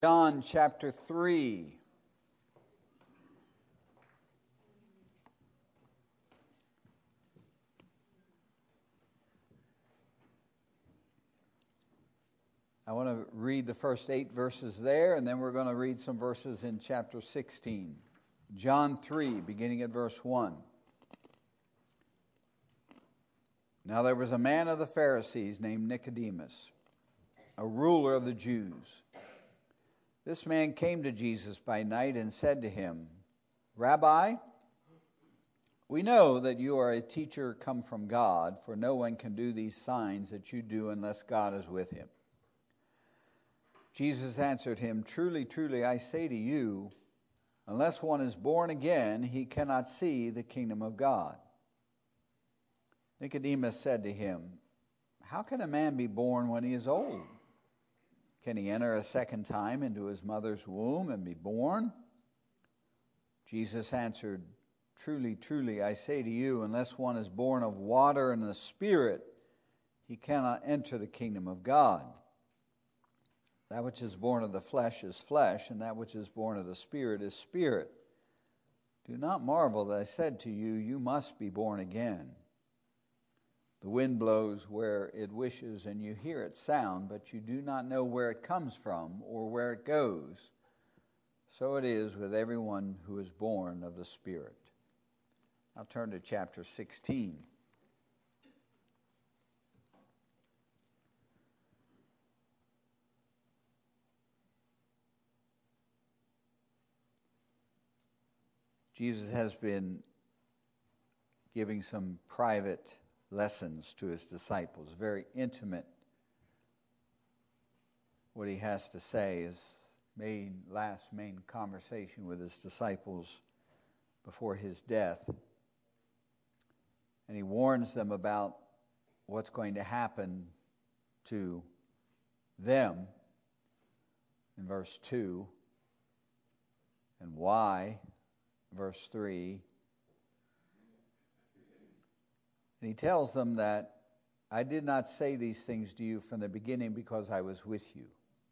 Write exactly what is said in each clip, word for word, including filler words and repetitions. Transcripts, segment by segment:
John chapter three. I want to read the first eight verses there, and then we're going to read some verses in chapter sixteen. John three, beginning at verse one. Now there was a man of the Pharisees named Nicodemus, a ruler of the Jews. This man came to Jesus by night and said to him, Rabbi, we know that you are a teacher come from God, for no one can do these signs that you do unless God is with him. Jesus answered him, Truly, truly, I say to you, unless one is born again, he cannot see the kingdom of God. Nicodemus said to him, How can a man be born when he is old? Can he enter a second time into his mother's womb and be born? Jesus answered, Truly, truly, I say to you, unless one is born of water and the Spirit, he cannot enter the kingdom of God. That which is born of the flesh is flesh, and that which is born of the Spirit is spirit. Do not marvel that I said to you, You must be born again. The wind blows where it wishes, and you hear its sound, but you do not know where it comes from or where it goes. So it is with everyone who is born of the Spirit. I'll turn to chapter sixteen. Jesus has been giving some private lessons to his disciples, very intimate. What he has to say is main last main conversation with his disciples before his death. And he warns them about what's going to happen to them in verse two, and why, verse three. And he tells them that I did not say these things to you from the beginning because I was with you.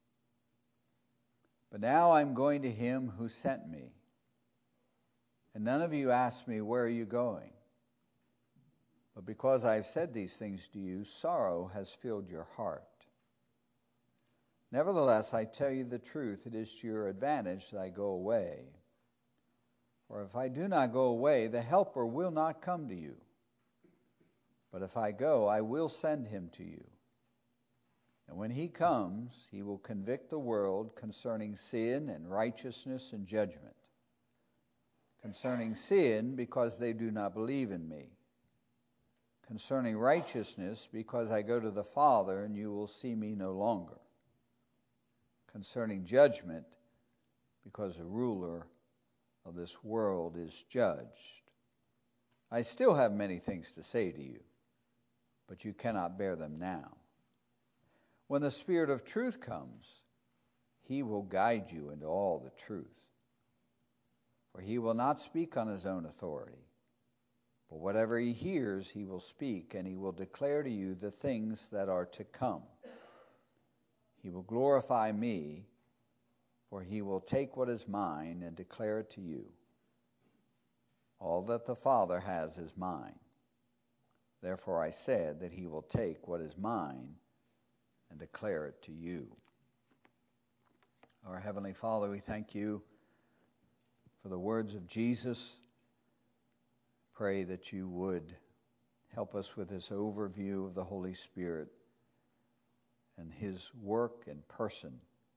But now I'm going to him who sent me. And none of you asked me, Where are you going? But because I've said these things to you, sorrow has filled your heart. Nevertheless, I tell you the truth, it is to your advantage that I go away. For if I do not go away, the Helper will not come to you. But if I go, I will send him to you. And when he comes, he will convict the world concerning sin and righteousness and judgment. Concerning sin, because they do not believe in me. Concerning righteousness, because I go to the Father and you will see me no longer. Concerning judgment, because the ruler of this world is judged. I still have many things to say to you, but you cannot bear them now. When the Spirit of truth comes, he will guide you into all the truth. For he will not speak on his own authority, but whatever he hears he will speak, and he will declare to you the things that are to come. He will glorify me, for he will take what is mine and declare it to you. All that the Father has is mine. Therefore I said that he will take what is mine and declare it to you. Our Heavenly Father, we thank you for the words of Jesus. Pray that you would help us with this overview of the Holy Spirit and his work and person.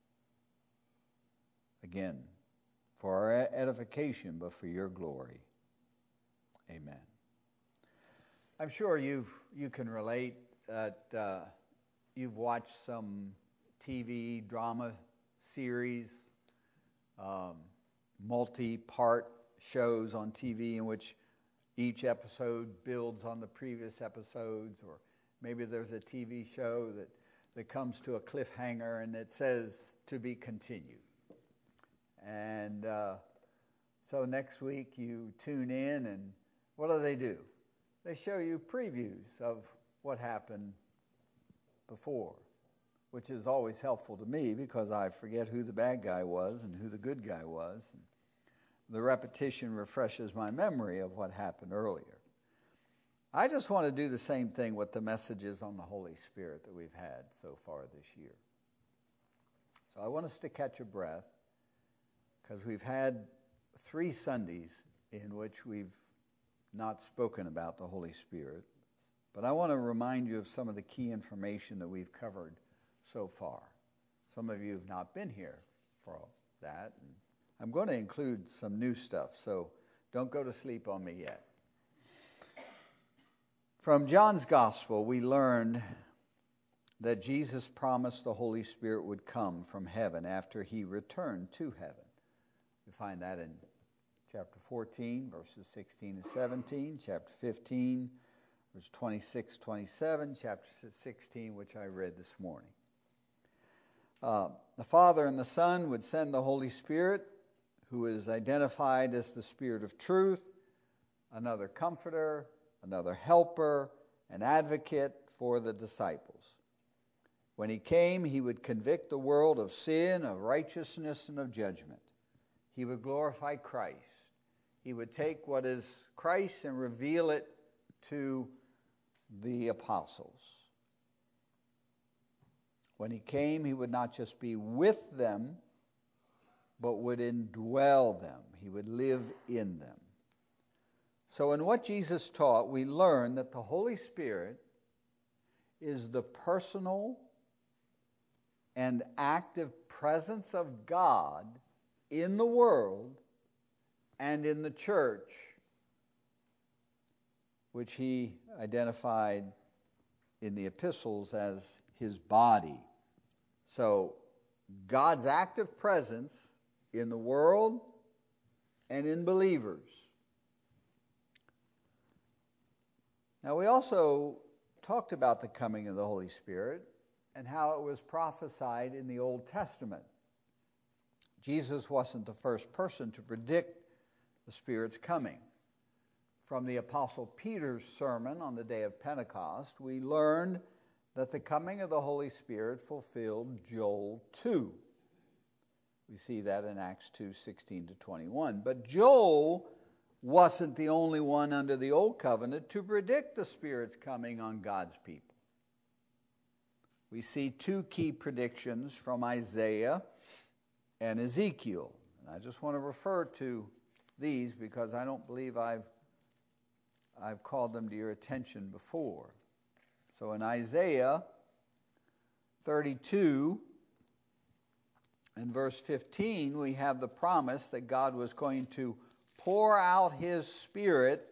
Again, for our edification, but for your glory. Amen. I'm sure you've you can relate that uh, you've watched some T V drama series, um, multi-part shows on T V in which each episode builds on the previous episodes, or maybe there's a T V show that, that comes to a cliffhanger and it says to be continued. And uh, so next week you tune in, and what do they do? They show you previews of what happened before. which is always helpful to me because I forget who the bad guy was and who the good guy was. And the repetition refreshes my memory of what happened earlier. I just want to do the same thing with the messages on the Holy Spirit that we've had so far this year. So I want us to catch a breath because we've had three Sundays in which we've not spoken about the Holy Spirit. But I want to remind you of some of the key information that we've covered so far. Some of you have not been here for that. And I'm going to include some new stuff, so don't go to sleep on me yet. From John's Gospel, we learned that Jesus promised the Holy Spirit would come from heaven after he returned to heaven. We find that in chapter fourteen, verses sixteen and seventeen, chapter fifteen, verse twenty-six, twenty-seven, chapter sixteen, which I read this morning. Uh, the Father and the Son would send the Holy Spirit, who is identified as the Spirit of truth, another comforter, another helper, an advocate for the disciples. When he came, he would convict the world of sin, of righteousness, and of judgment. He would glorify Christ. He would take what is Christ and reveal it to the apostles. When he came, he would not just be with them, but would indwell them. He would live in them. So in what Jesus taught, we learn that the Holy Spirit is the personal and active presence of God in the world and in the church, which he identified in the epistles as his body. So God's active presence in the world and in believers. Now, we also talked about the coming of the Holy Spirit and how it was prophesied in the Old Testament. Jesus wasn't the first person to predict the Spirit's coming. From the Apostle Peter's sermon on the day of Pentecost, we learned that the coming of the Holy Spirit fulfilled Joel two. We see that in Acts two, sixteen to twenty-one. But Joel wasn't the only one under the Old Covenant to predict the Spirit's coming on God's people. We see two key predictions from Isaiah and Ezekiel. And I just want to refer to these because I don't believe I've, I've called them to your attention before. So in Isaiah thirty-two and verse fifteen, we have the promise that God was going to pour out his Spirit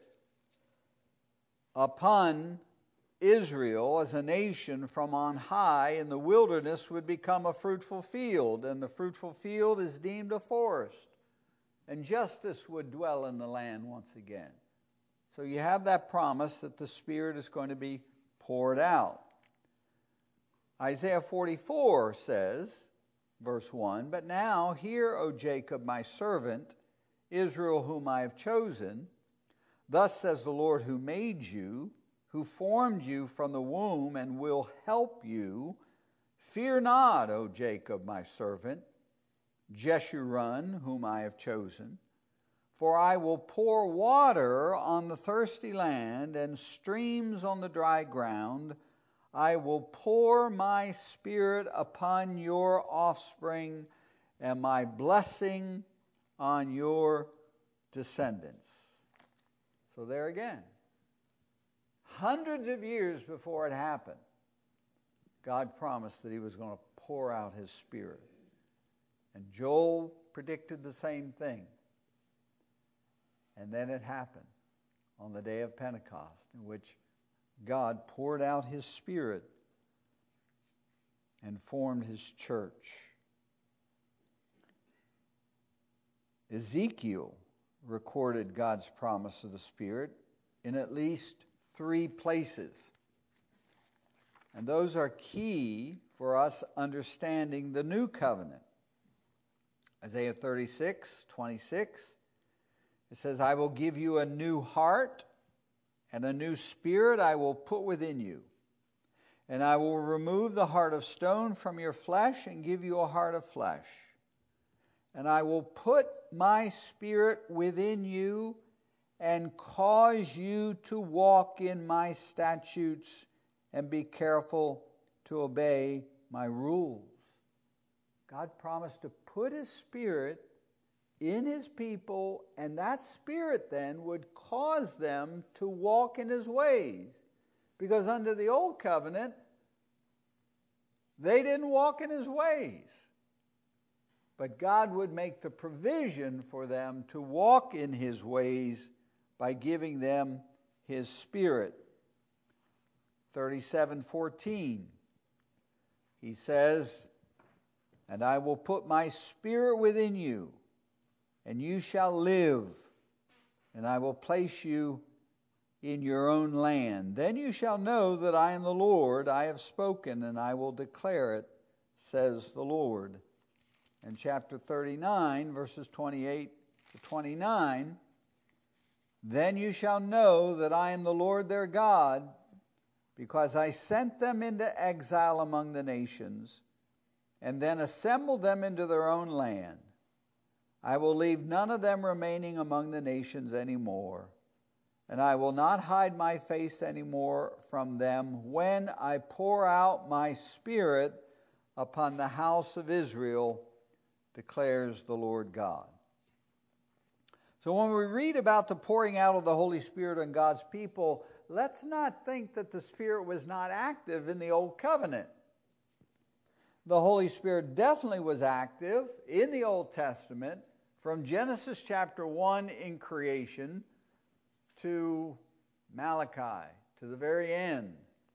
upon Israel as a nation from on high, and the wilderness would become a fruitful field, and the fruitful field is deemed a forest, and justice would dwell in the land once again. So you have that promise that the Spirit is going to be poured out. Isaiah forty-four says, verse one, "But now hear, O Jacob, my servant, Israel, whom I have chosen. Thus says the Lord who made you, who formed you from the womb and will help you. Fear not, O Jacob, my servant, Jeshurun, whom I have chosen. For I will pour water on the thirsty land and streams on the dry ground. I will pour my Spirit upon your offspring and my blessing on your descendants." So there again, hundreds of years before it happened, God promised that he was going to pour out his Spirit. And Joel predicted the same thing. And then it happened on the day of Pentecost, in which God poured out his Spirit and formed his church. Ezekiel recorded God's promise of the Spirit in at least three places. And those are key for us understanding the new covenant. Isaiah thirty-six, twenty-six, it says, "I will give you a new heart, and a new spirit I will put within you. And I will remove the heart of stone from your flesh and give you a heart of flesh. And I will put my spirit within you and cause you to walk in my statutes and be careful to obey my rules. God promised to put his spirit in his people, and that spirit then would cause them to walk in his ways. Because under the old covenant, they didn't walk in his ways. But God would make the provision for them to walk in his ways by giving them his spirit. thirty-seven fourteen, he says, and I will put my spirit within you, and you shall live, and I will place you in your own land. Then you shall know that I am the Lord. I have spoken, and I will declare it, says the Lord. And chapter thirty-nine, verses twenty-eight to twenty-nine, then you shall know that I am the Lord their God, because I sent them into exile among the nations, and then assembled them into their own land. I will leave none of them remaining among the nations anymore, and I will not hide my face anymore from them when I pour out my spirit upon the house of Israel, declares the Lord God. So when we read about the pouring out of the Holy Spirit on God's people, let's not think that the Spirit was not active in the Old Covenant. The Holy Spirit definitely was active in the Old Testament, from Genesis chapter one in creation to Malachi, to the very end,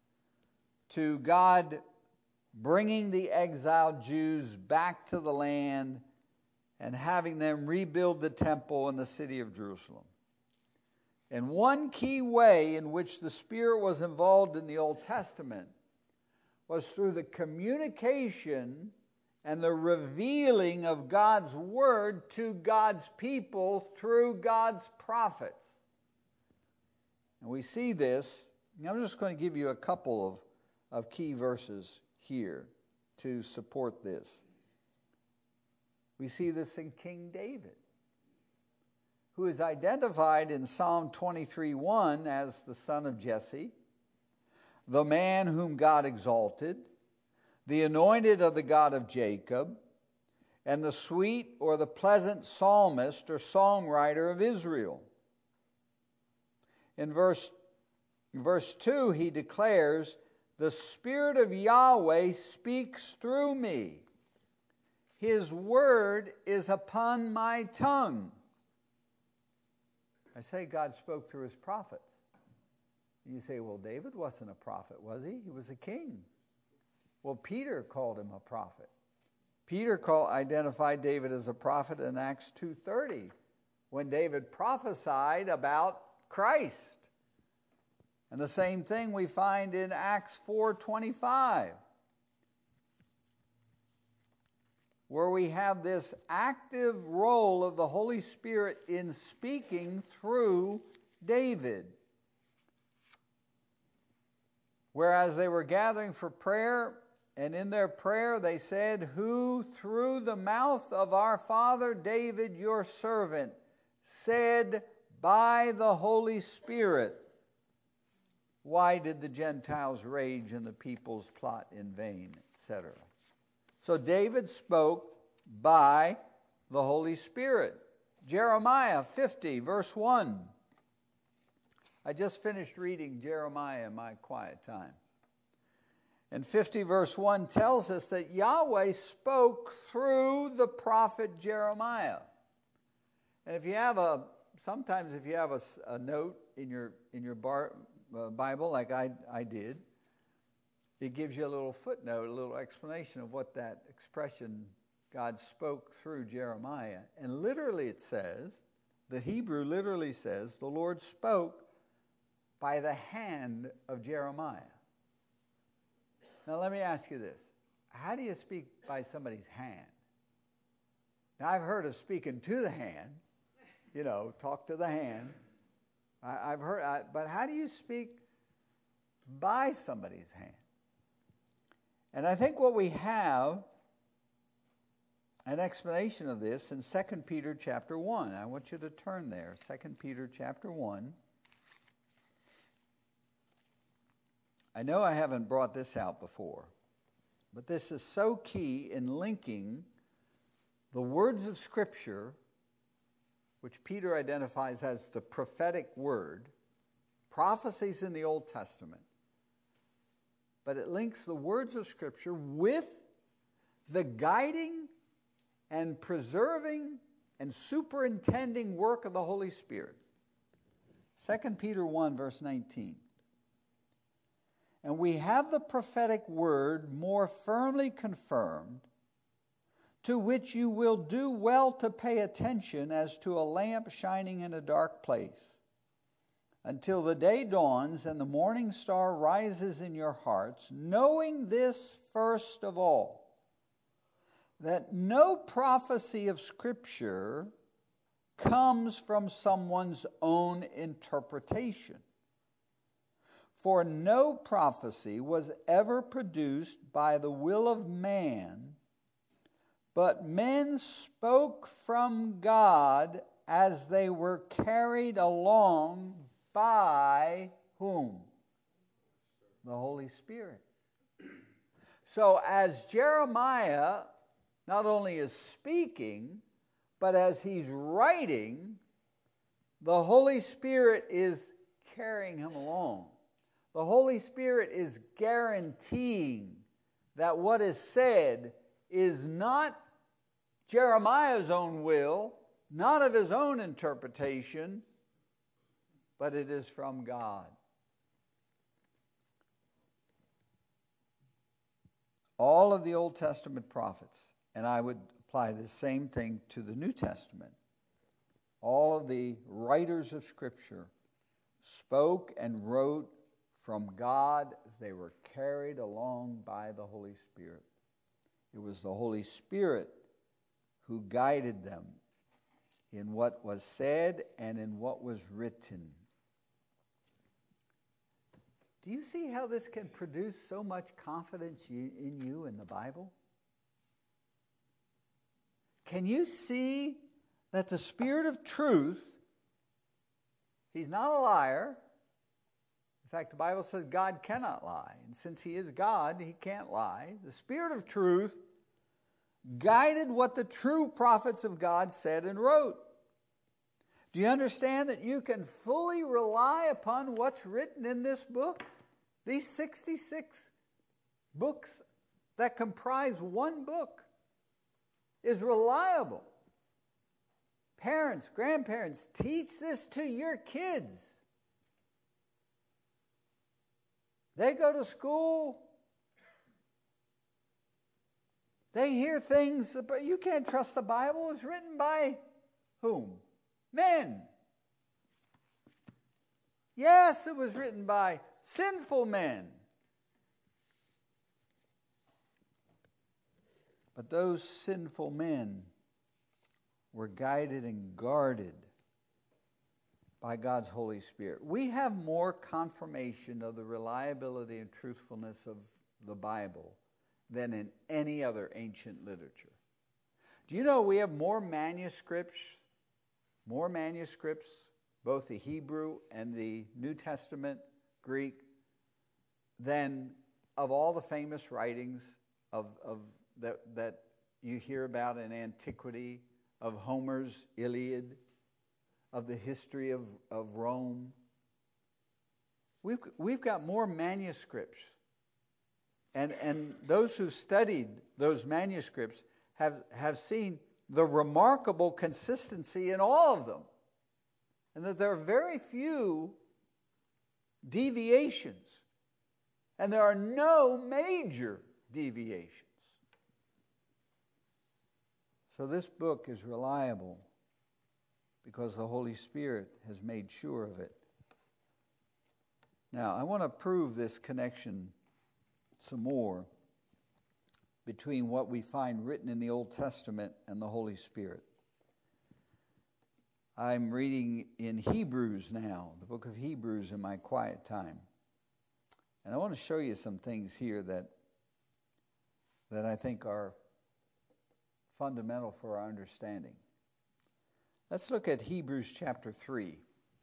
to God bringing the exiled Jews back to the land and having them rebuild the temple in the city of Jerusalem. And one key way in which the Spirit was involved in the Old Testament was through the communication and the revealing of God's word to God's people through God's prophets. And we see this. I'm just going to give you a couple of, of key verses here to support this. We see this in King David, who is identified in Psalm twenty-three one as the son of Jesse, the man whom God exalted, the anointed of the God of Jacob, and the sweet or the pleasant psalmist or songwriter of Israel. In verse, verse two, he declares, the Spirit of Yahweh speaks through me. His word is upon my tongue. I say God spoke through his prophets. And you say, well, David wasn't a prophet, was he? He was a king. Well, Peter called him a prophet. Peter called, identified David as a prophet in Acts two thirty, when David prophesied about Christ. And the same thing we find in Acts four twenty-five, where we have this active role of the Holy Spirit in speaking through David. Whereas they were gathering for prayer, and in their prayer they said, who through the mouth of our father David, your servant, said by the Holy Spirit, why did the Gentiles rage and the peoples plot in vain, et cetera. So David spoke by the Holy Spirit. Jeremiah fifty, verse one. I just finished reading Jeremiah in my quiet time. And fifty verse one tells us that Yahweh spoke through the prophet Jeremiah. And if you have a, sometimes if you have a, a note in your in your bar, uh, Bible, like I, I did, it gives you a little footnote, a little explanation of what that expression, God spoke through Jeremiah. And literally it says, the Hebrew literally says, the Lord spoke by the hand of Jeremiah. Now let me ask you this. How do you speak by somebody's hand? Now I've heard of speaking to the hand, you know, talk to the hand. I, I've heard, I, but how do you speak by somebody's hand? And I think what we have, an explanation of this in Second Peter chapter one. I want you to turn there, Second Peter chapter one. I know I haven't brought this out before, but this is so key in linking the words of Scripture, which Peter identifies as the prophetic word, prophecies in the Old Testament, but it links the words of Scripture with the guiding and preserving and superintending work of the Holy Spirit. Second Peter one, verse nineteen. And we have the prophetic word more firmly confirmed, to which you will do well to pay attention as to a lamp shining in a dark place, until the day dawns and the morning star rises in your hearts, knowing this first of all, that no prophecy of Scripture comes from someone's own interpretation. For no prophecy was ever produced by the will of man, but men spoke from God as they were carried along by whom? The Holy Spirit. So as Jeremiah not only is speaking, but as he's writing, the Holy Spirit is carrying him along. The Holy Spirit is guaranteeing that what is said is not Jeremiah's own will, not of his own interpretation, but it is from God. All of the Old Testament prophets, and I would apply the same thing to the New Testament, all of the writers of Scripture spoke and wrote from God as they were carried along by the Holy Spirit. It was the Holy Spirit who guided them in what was said and in what was written. Do you see how this can produce so much confidence in you in the Bible? Can you see that the Spirit of truth, He's not a liar. In fact, the Bible says God cannot lie. And since He is God, He can't lie. The Spirit of truth guided what the true prophets of God said and wrote. Do you understand that you can fully rely upon what's written in this book? These sixty-six books that comprise one book is reliable. Parents, grandparents, teach this to your kids. They go to school. They hear things, but you can't trust the Bible. It's written by whom? Men. Yes, it was written by sinful men. But those sinful men were guided and guarded by God's Holy Spirit. We have more confirmation of the reliability and truthfulness of the Bible than in any other ancient literature. Do you know we have more manuscripts, more manuscripts, both the Hebrew and the New Testament Greek, than of all the famous writings of, of that, that you hear about in antiquity, of Homer's Iliad, of the history of, of Rome. We've, we've got more manuscripts. And, and those who studied those manuscripts have, have seen the remarkable consistency in all of them. And that there are very few deviations. And there are no major deviations. So this book is reliable because the Holy Spirit has made sure of it. Now, I want to prove this connection some more between what we find written in the Old Testament and the Holy Spirit. I'm reading in Hebrews now, the book of Hebrews, in my quiet time. And I want to show you some things here that that I think are fundamental for our understanding. Let's look at Hebrews chapter three.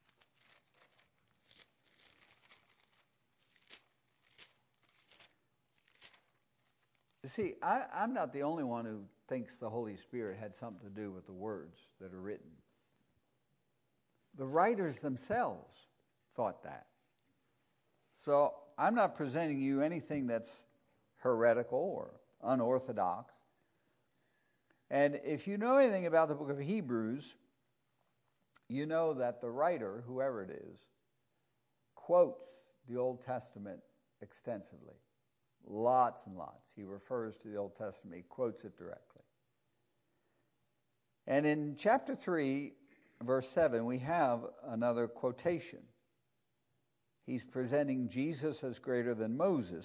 You see, I, I'm not the only one who thinks the Holy Spirit had something to do with the words that are written. The writers themselves thought that. So I'm not presenting you anything that's heretical or unorthodox. And if you know anything about the book of Hebrews, you know that the writer, whoever it is, quotes the Old Testament extensively. Lots and lots. He refers to the Old Testament. He quotes it directly. And in chapter three, verse seven, we have another quotation. He's presenting Jesus as greater than Moses.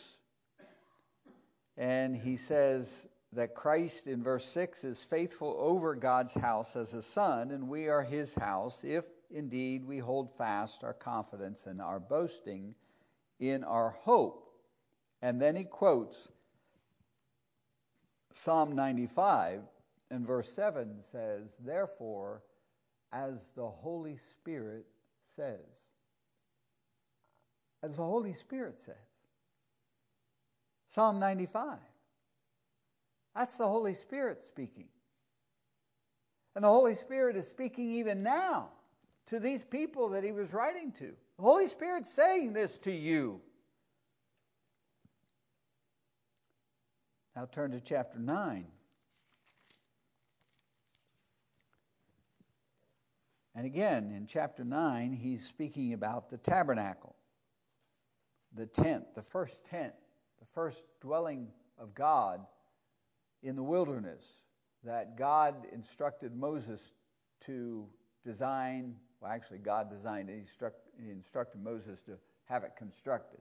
And he says that Christ, in verse six, is faithful over God's house as a son, and we are his house, if indeed we hold fast our confidence and our boasting in our hope. And then he quotes Psalm ninety-five, and verse seven says, therefore, as the Holy Spirit says. As the Holy Spirit says. Psalm ninety-five. That's the Holy Spirit speaking. And the Holy Spirit is speaking even now to these people that he was writing to. The Holy Spirit's saying this to you. Now turn to chapter nine. And again, in chapter nine, he's speaking about the tabernacle, the tent, the first tent, the first dwelling of God in the wilderness that God instructed Moses to design. Well, actually, God designed it. He, struck, he instructed Moses to have it constructed.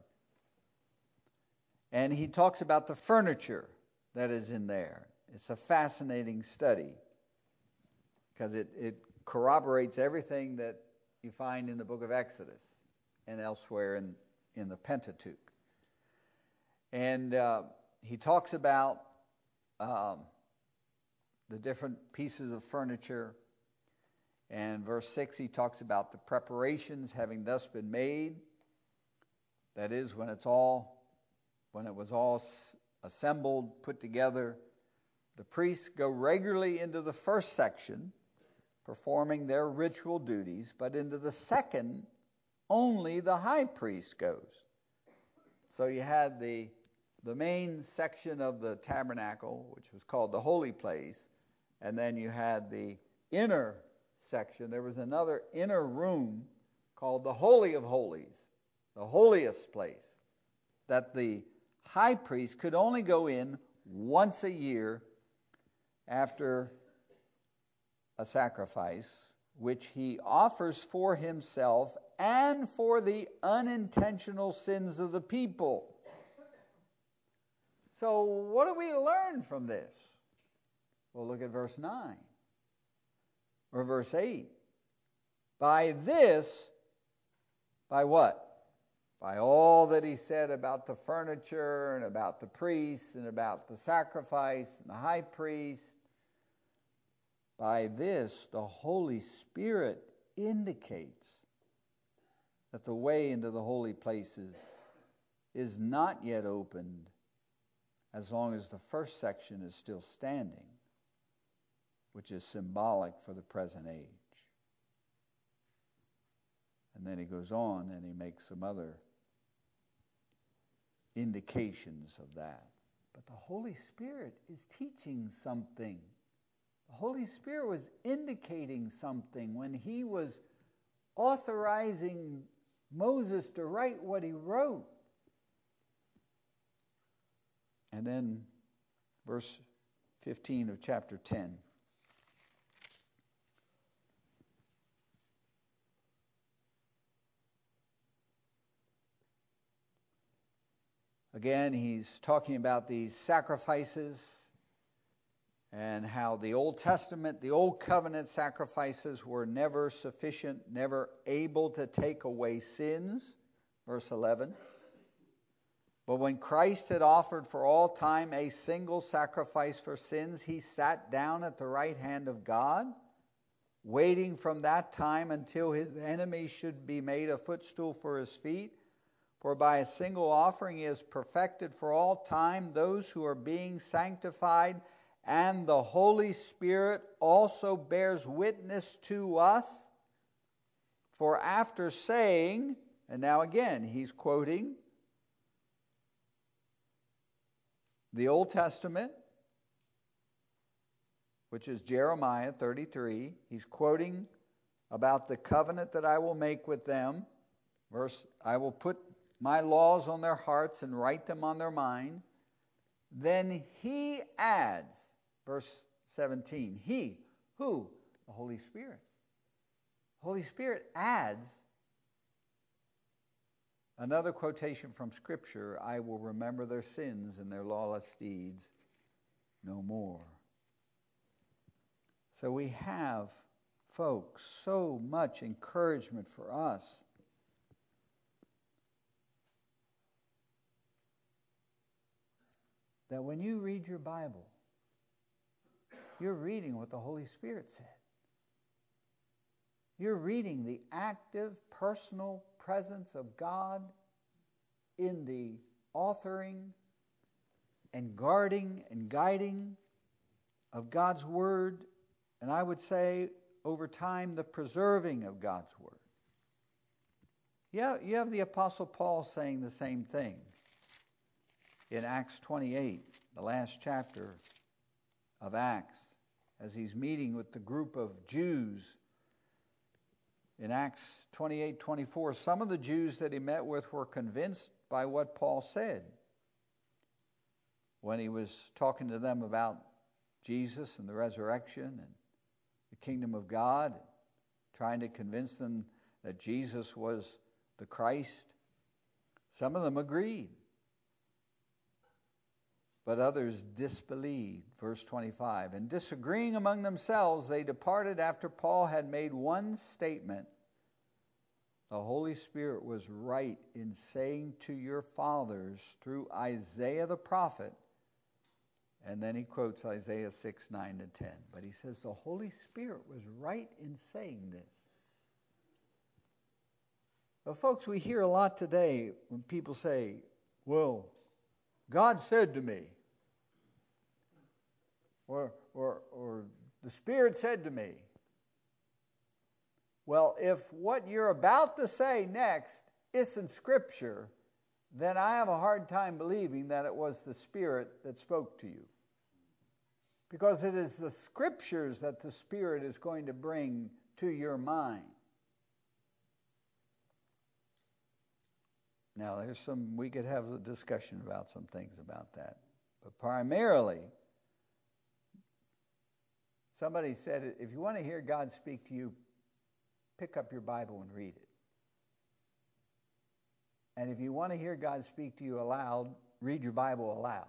And he talks about the furniture that is in there. It's a fascinating study because it, it corroborates everything that you find in the book of Exodus and elsewhere in, in the Pentateuch. And uh, he talks about um, the different pieces of furniture. And verse six, he talks about the preparations having thus been made. That is, when it's all, when it was all assembled, put together, the priests go regularly into the first section, performing their ritual duties, but into the second, only the high priest goes. So you had the the main section of the tabernacle, which was called the holy place, and then you had the inner section. There was another inner room called the Holy of Holies, the holiest place, that the high priest could only go in once a year after a sacrifice, which he offers for himself and for the unintentional sins of the people. So what do we learn from this? Well, look at verse nine or verse eight. By this, by what? By all that he said about the furniture and about the priests and about the sacrifice and the high priest. By this, the Holy Spirit indicates that the way into the holy places is not yet opened as long as the first section is still standing, which is symbolic for the present age. And then he goes on and he makes some other indications of that. But the Holy Spirit is teaching something. The Holy Spirit was indicating something when he was authorizing Moses to write what he wrote. And then verse fifteen of chapter ten. Again, he's talking about these sacrifices and how the Old Testament, the Old Covenant sacrifices were never sufficient, never able to take away sins. Verse eleven. But when Christ had offered for all time a single sacrifice for sins, he sat down at the right hand of God, waiting from that time until his enemies should be made a footstool for his feet. For by a single offering he has perfected for all time those who are being sanctified, and the Holy Spirit also bears witness to us. For after saying, and now again he's quoting the Old Testament, which is Jeremiah thirty-three. He's quoting about the covenant that I will make with them. Verse, I will put my laws on their hearts and write them on their minds. Then he adds, verse seventeen, he, who? The Holy Spirit. Holy Spirit adds another quotation from Scripture, I will remember their sins and their lawless deeds no more. So we have, folks, so much encouragement for us. That when you read your Bible, you're reading what the Holy Spirit said. You're reading the active, personal presence of God in the authoring and guarding and guiding of God's Word, and I would say, over time, the preserving of God's Word. Yeah, you have the Apostle Paul saying the same thing in Acts twenty-eight, the last chapter of Acts, as he's meeting with the group of Jews. In Acts twenty-eight twenty-four, some of the Jews that he met with were convinced by what Paul said when he was talking to them about Jesus and the resurrection and the kingdom of God, trying to convince them that Jesus was the Christ. Some of them agreed, but others disbelieved. Verse twenty-five, and disagreeing among themselves, they departed after Paul had made one statement. The Holy Spirit was right in saying to your fathers through Isaiah the prophet, and then he quotes Isaiah six, nine to ten. But he says the Holy Spirit was right in saying this. But folks, we hear a lot today when people say, well, God said to me, or, or, or the Spirit said to me. Well, if what you're about to say next isn't Scripture, then I have a hard time believing that it was the Spirit that spoke to you. Because it is the Scriptures that the Spirit is going to bring to your mind. Now, there's some, we could have a discussion about some things about that. But primarily, somebody said, if you want to hear God speak to you, pick up your Bible and read it. And if you want to hear God speak to you aloud, read your Bible aloud.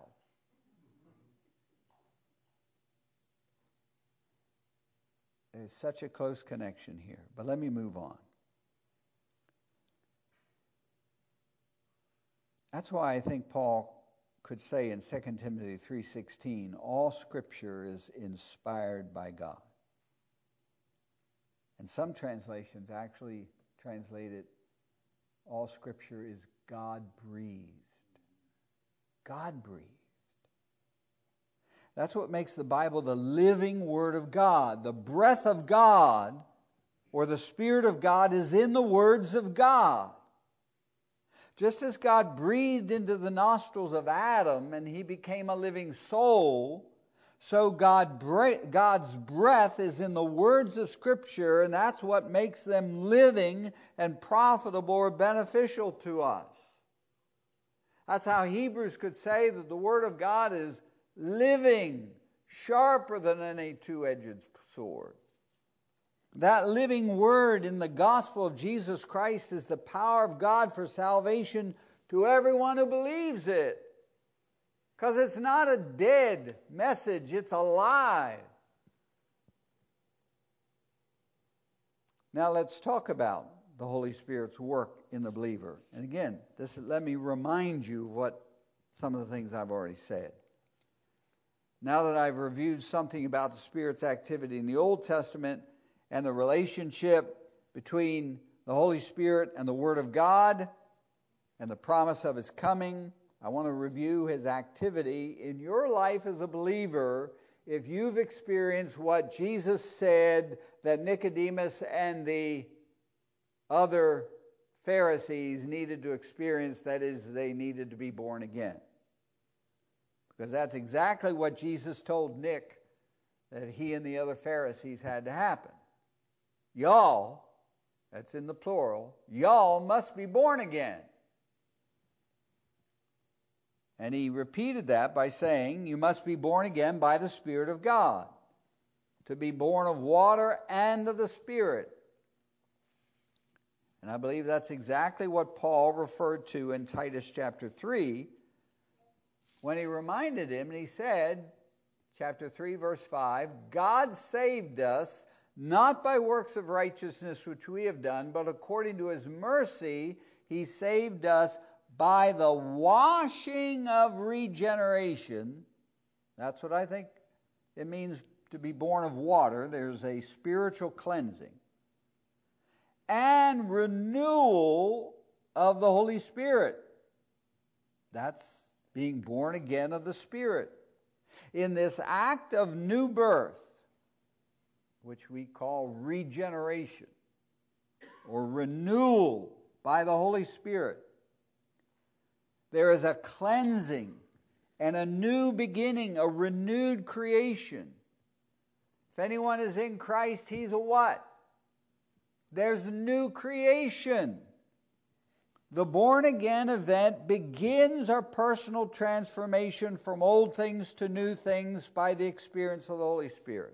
There's such a close connection here. But let me move on. That's why I think Paul could say in Second Timothy three sixteen, all Scripture is inspired by God. And some translations actually translate it, all Scripture is God-breathed. God-breathed. That's what makes the Bible the living Word of God. The breath of God, or the Spirit of God, is in the words of God. Just as God breathed into the nostrils of Adam and he became a living soul, so God, God's breath is in the words of Scripture, and that's what makes them living and profitable or beneficial to us. That's how Hebrews could say that the Word of God is living, sharper than any two-edged sword. That living Word in the gospel of Jesus Christ is the power of God for salvation to everyone who believes it. Because it's not a dead message, it's alive. Now let's talk about the Holy Spirit's work in the believer. And again, this let me remind you of what some of the things I've already said. Now that I've reviewed something about the Spirit's activity in the Old Testament and the relationship between the Holy Spirit and the Word of God and the promise of His coming, I want to review His activity in your life as a believer if you've experienced what Jesus said that Nicodemus and the other Pharisees needed to experience, that is, they needed to be born again. Because that's exactly what Jesus told Nick that he and the other Pharisees had to happen. Y'all, that's in the plural, y'all must be born again. And he repeated that by saying, you must be born again by the Spirit of God. To be born of water and of the Spirit. And I believe that's exactly what Paul referred to in Titus chapter three, when he reminded him, and he said, chapter three, verse five, God saved us not by works of righteousness which we have done, but according to His mercy, He saved us by the washing of regeneration. That's what I think it means to be born of water. There's a spiritual cleansing. And renewal of the Holy Spirit. That's being born again of the Spirit. In this act of new birth, which we call regeneration or renewal by the Holy Spirit, there is a cleansing and a new beginning, a renewed creation. If anyone is in Christ, he's a what? There's a new creation. The born-again event begins our personal transformation from old things to new things by the experience of the Holy Spirit.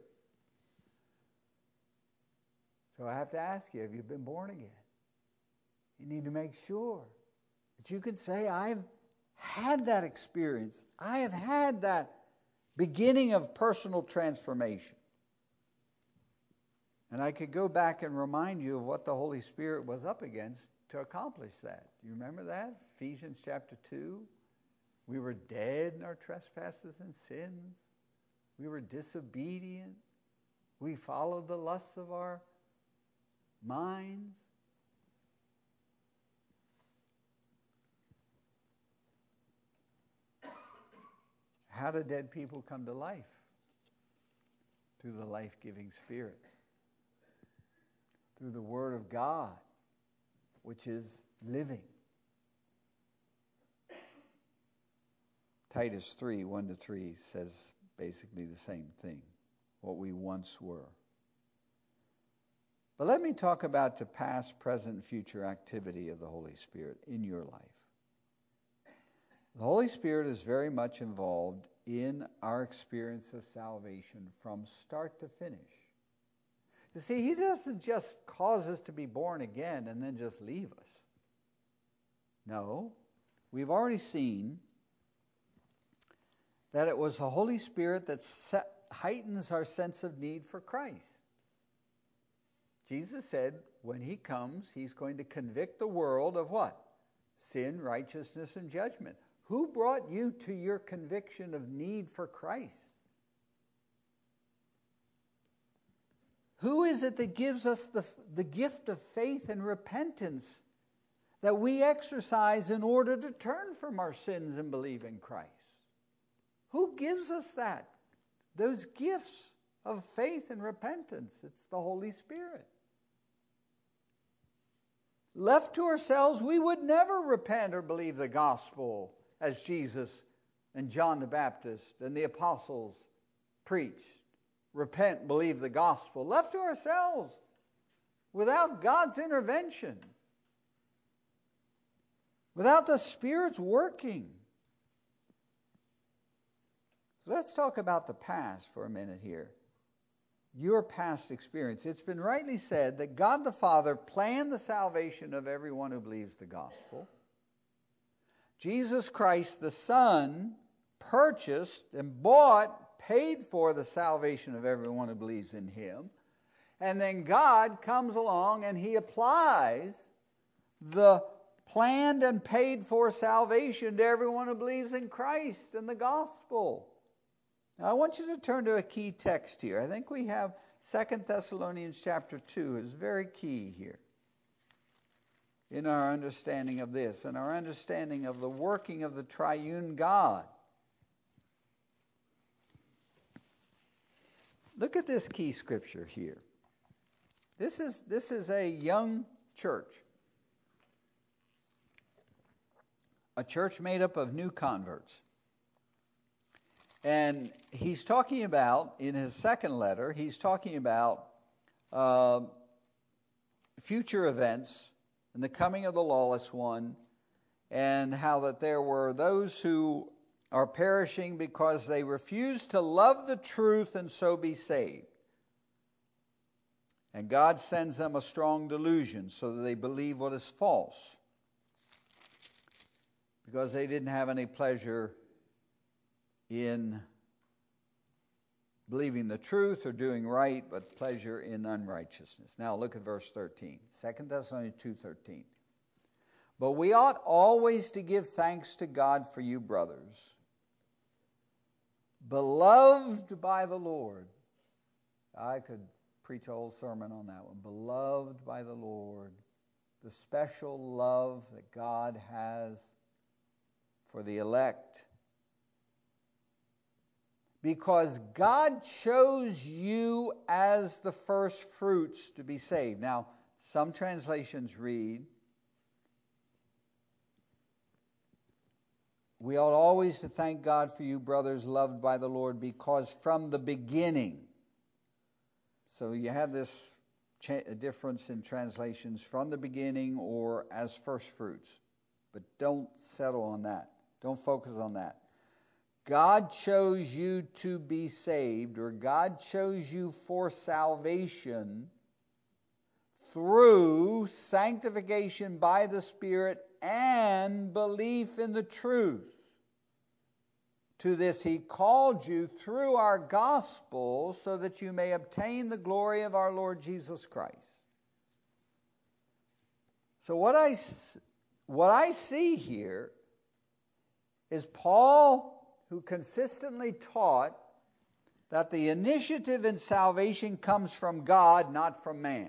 So I have to ask you, have you been born again? You need to make sure that you can say, I've had that experience. I have had that beginning of personal transformation. And I could go back and remind you of what the Holy Spirit was up against to accomplish that. Do you remember that? Ephesians chapter two. We were dead in our trespasses and sins. We were disobedient. We followed the lusts of our minds. How do dead people come to life? Through the life-giving Spirit. Through the Word of God, which is living. Titus three, one to three says basically the same thing, what we once were. But let me talk about the past, present, future activity of the Holy Spirit in your life. The Holy Spirit is very much involved in our experience of salvation from start to finish. You see, He doesn't just cause us to be born again and then just leave us. No, we've already seen that it was the Holy Spirit that set, heightens our sense of need for Christ. Jesus said when He comes, He's going to convict the world of what? Sin, righteousness, and judgment. Who brought you to your conviction of need for Christ? Who is it that gives us the, the gift of faith and repentance that we exercise in order to turn from our sins and believe in Christ? Who gives us that? Those gifts of faith and repentance. It's the Holy Spirit. Left to ourselves, we would never repent or believe the gospel as Jesus and John the Baptist and the apostles preached. Repent, believe the gospel. Left to ourselves, without God's intervention, without the Spirit's working. So let's talk about the past for a minute here. Your past experience. It's been rightly said that God the Father planned the salvation of everyone who believes the gospel. Jesus Christ the Son purchased and bought, paid for the salvation of everyone who believes in Him. And then God comes along and He applies the planned and paid for salvation to everyone who believes in Christ and the gospel. Now, I want you to turn to a key text here. I think we have Second Thessalonians chapter two is very key here in our understanding of this and our understanding of the working of the triune God. Look at this key scripture here. This is, this is a young church. A church made up of new converts. And he's talking about, in his second letter, he's talking about uh, future events and the coming of the lawless one, and how that there were those who are perishing because they refuse to love the truth and so be saved. And God sends them a strong delusion so that they believe what is false, because they didn't have any pleasure in believing the truth or doing right, but pleasure in unrighteousness. Now look at verse thirteen. Second Thessalonians two thirteen. But we ought always to give thanks to God for you, brothers, beloved by the Lord. I could preach a whole sermon on that one. Beloved by the Lord. The special love that God has for the elect. Because God chose you as the first fruits to be saved. Now, some translations read, we ought always to thank God for you, brothers, loved by the Lord, because from the beginning. So you have this cha- difference in translations, from the beginning or as first fruits. But don't settle on that. Don't focus on that. God chose you to be saved, or God chose you for salvation through sanctification by the Spirit and belief in the truth. To this he called you through our gospel so that you may obtain the glory of our Lord Jesus Christ. So what I, what I see here is Paul, who consistently taught that the initiative in salvation comes from God, not from man.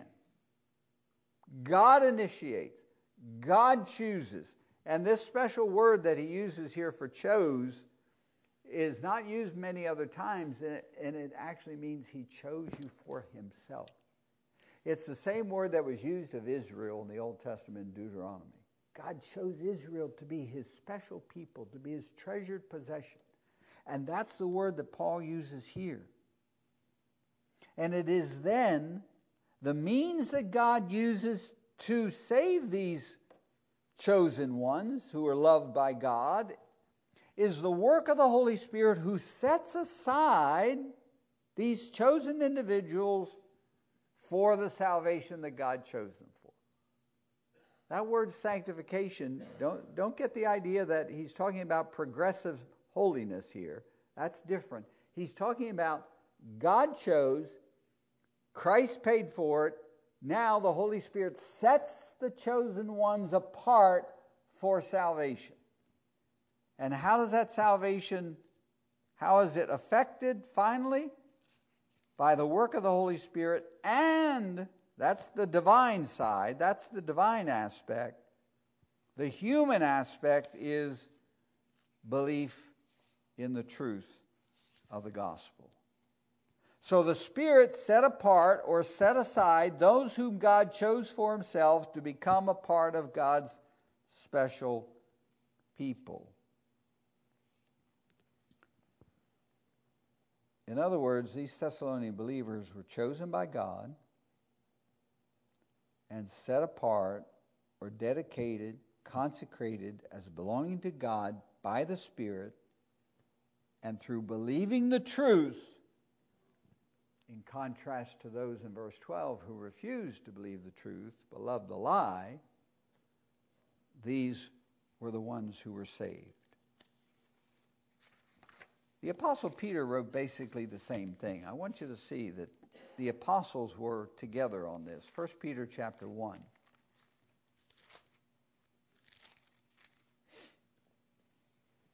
God initiates. God chooses. And this special word that he uses here for chose is not used many other times, and it actually means he chose you for himself. It's the same word that was used of Israel in the Old Testament in Deuteronomy. God chose Israel to be his special people, to be his treasured possession. And that's the word that Paul uses here. And it is then the means that God uses to save these chosen ones who are loved by God is the work of the Holy Spirit, who sets aside these chosen individuals for the salvation that God chose them for. That word sanctification, don't, don't get the idea that he's talking about progressive holiness here. That's different. He's talking about God chose, Christ paid for it, now the Holy Spirit sets the chosen ones apart for salvation. And how does that salvation, how is it affected finally? By the work of the Holy Spirit, and that's the divine side, that's the divine aspect. The human aspect is belief in the truth of the gospel. So the Spirit set apart or set aside those whom God chose for himself to become a part of God's special people. In other words, these Thessalonian believers were chosen by God and set apart or dedicated, consecrated as belonging to God by the Spirit, and through believing the truth, in contrast to those in verse twelve who refused to believe the truth but loved the lie, these were the ones who were saved. The Apostle Peter wrote basically the same thing. I want you to see that the apostles were together on this. First Peter chapter one.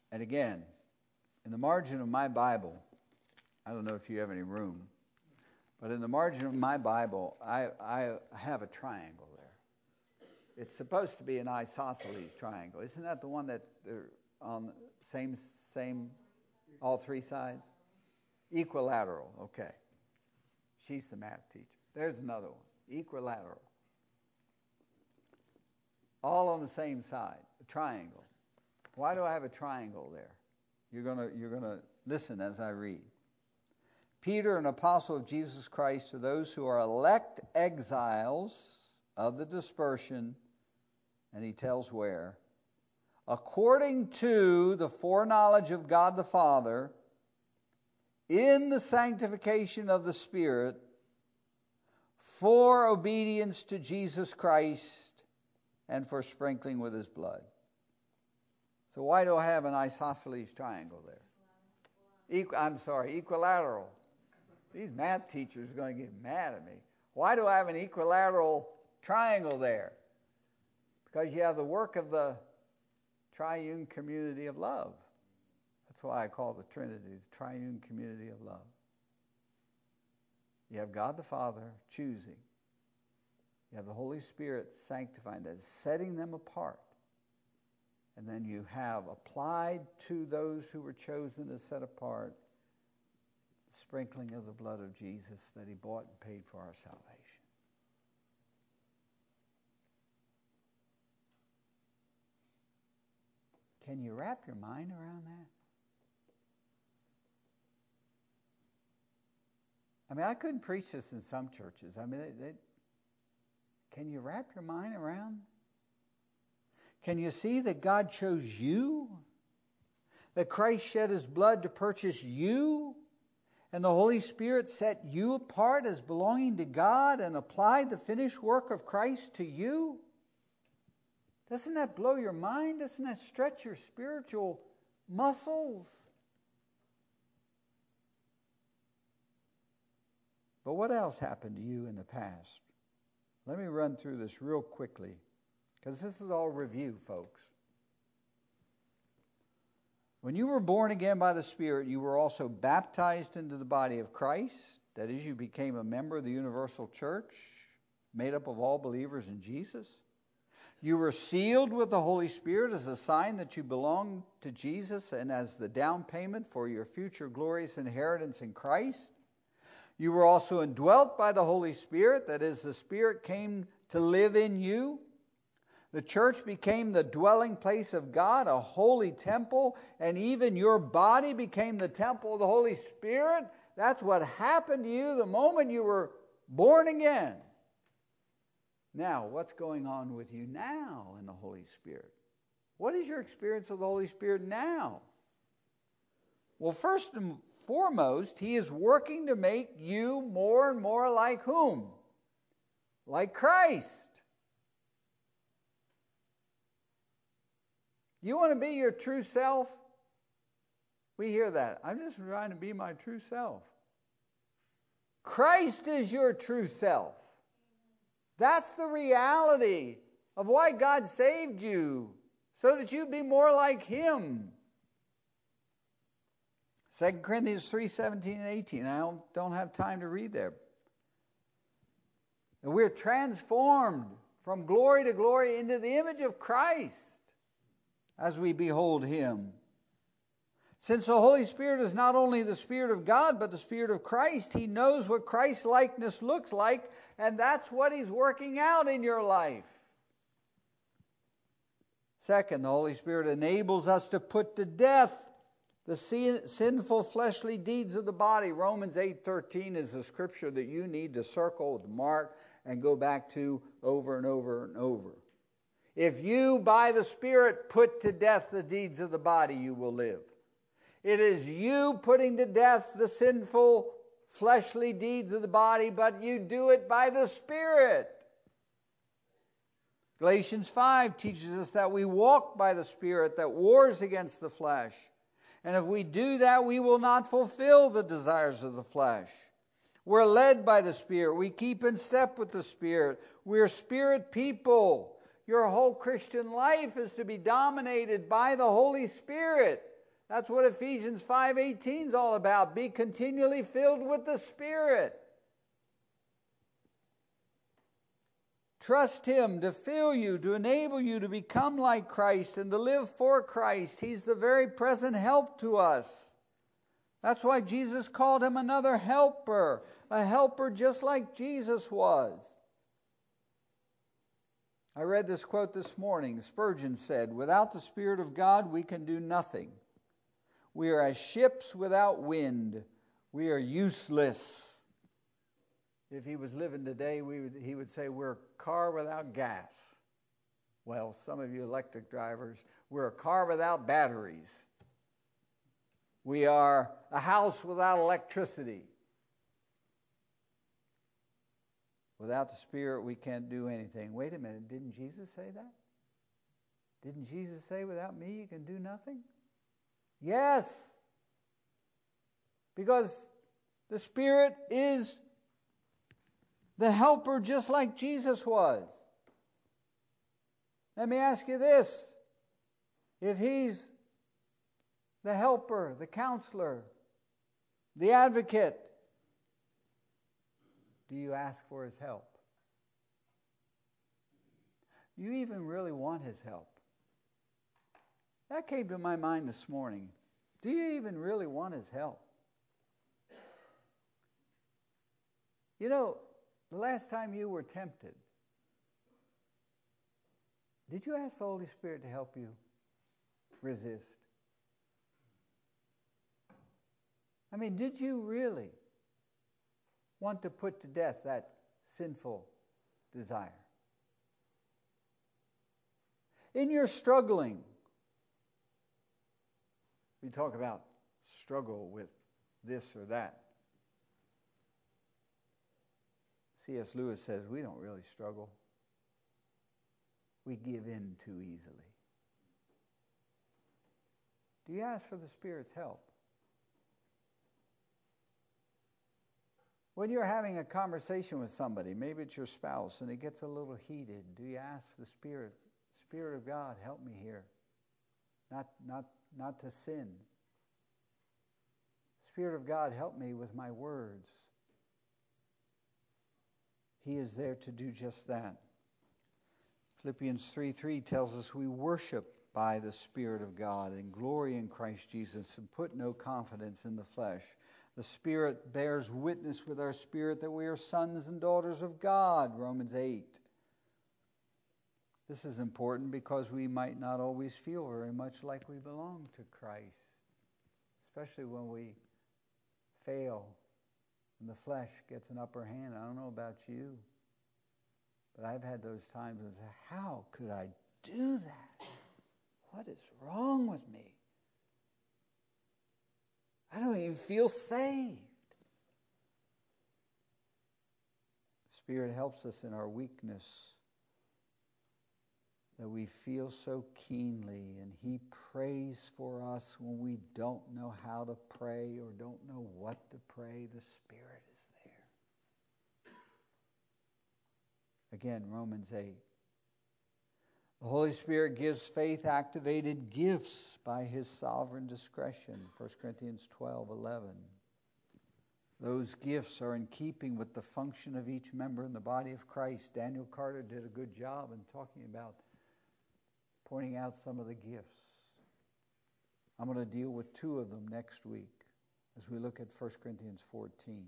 And again, in the margin of my Bible, I don't know if you have any room, but in the margin of my Bible, I, I have a triangle there. It's supposed to be an isosceles triangle. Isn't that the one that they're on the same, same, all three sides? Equilateral, okay. She's the math teacher. There's another one, equilateral. All on the same side, a triangle. Why do I have a triangle there? You're gonna, you're gonna listen as I read. Peter, an apostle of Jesus Christ, to those who are elect exiles of the dispersion, and he tells where, according to the foreknowledge of God the Father, in the sanctification of the Spirit, for obedience to Jesus Christ, and for sprinkling with his blood. So why do I have an isosceles triangle there? Equ- I'm sorry, equilateral. These math teachers are going to get mad at me. Why do I have an equilateral triangle there? Because you have the work of the triune community of love. That's why I call the Trinity the triune community of love. You have God the Father choosing. You have the Holy Spirit sanctifying, that is setting them apart. And then you have applied to those who were chosen to set apart the sprinkling of the blood of Jesus that he bought and paid for our salvation. Can you wrap your mind around that? I mean, I couldn't preach this in some churches. I mean, they, they, can you wrap your mind around? Can you see that God chose you? That Christ shed his blood to purchase you? And the Holy Spirit set you apart as belonging to God and applied the finished work of Christ to you? Doesn't that blow your mind? Doesn't that stretch your spiritual muscles? But what else happened to you in the past? Let me run through this real quickly, because this is all review, folks. When you were born again by the Spirit, you were also baptized into the body of Christ. That is, you became a member of the universal church, made up of all believers in Jesus. You were sealed with the Holy Spirit as a sign that you belong to Jesus and as the down payment for your future glorious inheritance in Christ. You were also indwelt by the Holy Spirit. That is, the Spirit came to live in you. The church became the dwelling place of God, a holy temple, and even your body became the temple of the Holy Spirit. That's what happened to you the moment you were born again. Now, what's going on with you now in the Holy Spirit? What is your experience of the Holy Spirit now? Well, first and foremost, he is working to make you more and more like whom? Like Christ. You want to be your true self? We hear that. I'm just trying to be my true self. Christ is your true self. That's the reality of why God saved you, so that you'd be more like him. Second Corinthians three, seventeen and eighteen. I don't, don't have time to read there. And we're transformed from glory to glory into the image of Christ as we behold him. Since the Holy Spirit is not only the Spirit of God, but the Spirit of Christ, he knows what Christ's likeness looks like, and that's what he's working out in your life. Second, the Holy Spirit enables us to put to death the sin, sinful fleshly deeds of the body. Romans eight thirteen is a scripture that you need to circle, mark, and go back to over and over and over. If you, by the Spirit, put to death the deeds of the body, you will live. It is you putting to death the sinful fleshly deeds of the body, but you do it by the Spirit. Galatians five teaches us that we walk by the Spirit that wars against the flesh. And if we do that, we will not fulfill the desires of the flesh. We're led by the Spirit. We keep in step with the Spirit. We're Spirit people. Your whole Christian life is to be dominated by the Holy Spirit. That's what Ephesians five eighteen is all about. Be continually filled with the Spirit. Trust Him to fill you, to enable you to become like Christ and to live for Christ. He's the very present help to us. That's why Jesus called Him another helper, a helper just like Jesus was. I read this quote this morning. Spurgeon said, "Without the Spirit of God, we can do nothing. We are as ships without wind. We are useless." If he was living today, we would, he would say, "We're a car without gas." Well, some of you electric drivers, we're a car without batteries. We are a house without electricity. Without the Spirit, we can't do anything. Wait a minute, didn't Jesus say that? Didn't Jesus say, "Without me, you can do nothing"? Yes. Because the Spirit is the helper just like Jesus was. Let me ask you this. If He's the helper, the counselor, the advocate, do you ask for His help? Do you even really want His help? That came to my mind this morning. Do you even really want His help? You know, the last time you were tempted, did you ask the Holy Spirit to help you resist? I mean, did you really want to put to death that sinful desire? In your struggling, we talk about struggle with this or that. C S Lewis says we don't really struggle. We give in too easily. Do you ask for the Spirit's help? When you're having a conversation with somebody, maybe it's your spouse, and it gets a little heated, do you ask the Spirit, "Spirit of God, help me here, not, not, not to sin. Spirit of God, help me with my words." He is there to do just that. Philippians three three tells us we worship by the Spirit of God and glory in Christ Jesus and put no confidence in the flesh. The Spirit bears witness with our spirit that we are sons and daughters of God, Romans eight. This is important because we might not always feel very much like we belong to Christ, especially when we fail and the flesh gets an upper hand. I don't know about you, but I've had those times when I say, "How could I do that? What is wrong with me? I don't even feel saved." The Spirit helps us in our weakness that we feel so keenly, and He prays for us when we don't know how to pray or don't know what to pray. The Spirit is there. Again, Romans eight. The Holy Spirit gives faith-activated gifts by His sovereign discretion, First Corinthians twelve eleven. Those gifts are in keeping with the function of each member in the body of Christ. Daniel Carter did a good job in talking about pointing out some of the gifts. I'm going to deal with two of them next week as we look at First Corinthians fourteen.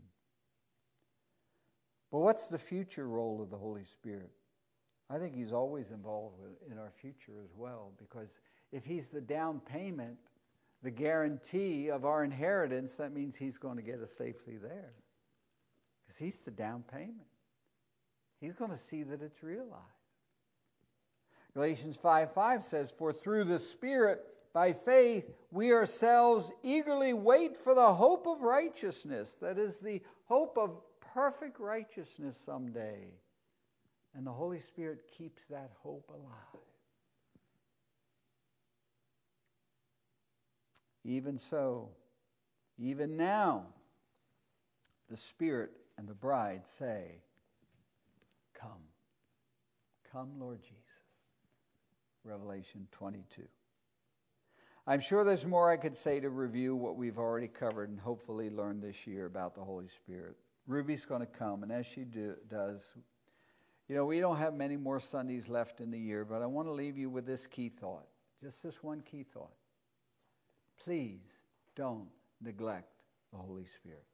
But what's the future role of the Holy Spirit? I think He's always involved in our future as well, because if He's the down payment, the guarantee of our inheritance, that means He's going to get us safely there. Because He's the down payment. He's going to see that it's realized. Galatians five five says, "For through the Spirit, by faith, we ourselves eagerly wait for the hope of righteousness." That is the hope of perfect righteousness someday. And the Holy Spirit keeps that hope alive. Even so, even now, the Spirit and the bride say, "Come. Come, Lord Jesus." Revelation twenty-two. I'm sure there's more I could say to review what we've already covered and hopefully learned this year about the Holy Spirit. Ruby's going to come, and as she do, does, you know, we don't have many more Sundays left in the year, but I want to leave you with this key thought, just this one key thought. Please don't neglect the Holy Spirit.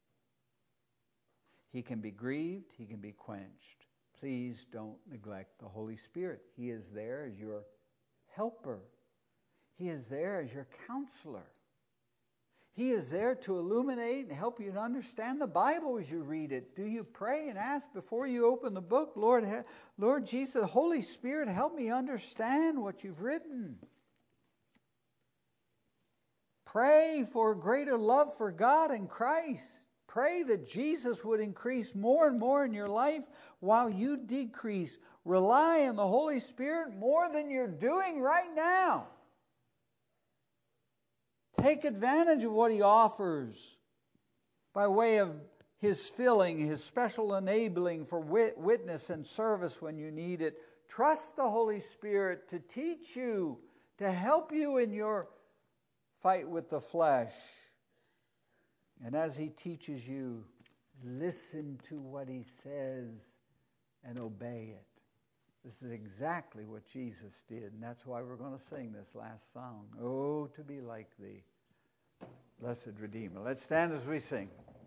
He can be grieved, he can be quenched. Please don't neglect the Holy Spirit. He is there as your helper. He is there as your counselor. He is there to illuminate and help you to understand the Bible as you read it. Do you pray and ask before you open the book, Lord, Lord Jesus, Holy Spirit, help me understand what you've written. Pray for greater love for God and Christ. Pray that Jesus would increase more and more in your life while you decrease. Rely on the Holy Spirit more than you're doing right now. Take advantage of what He offers by way of His filling, His special enabling for wit- witness and service when you need it. Trust the Holy Spirit to teach you, to help you in your fight with the flesh. And as He teaches you, listen to what He says and obey it. This is exactly what Jesus did, and that's why we're going to sing this last song. Oh, to be like Thee, blessed Redeemer. Let's stand as we sing.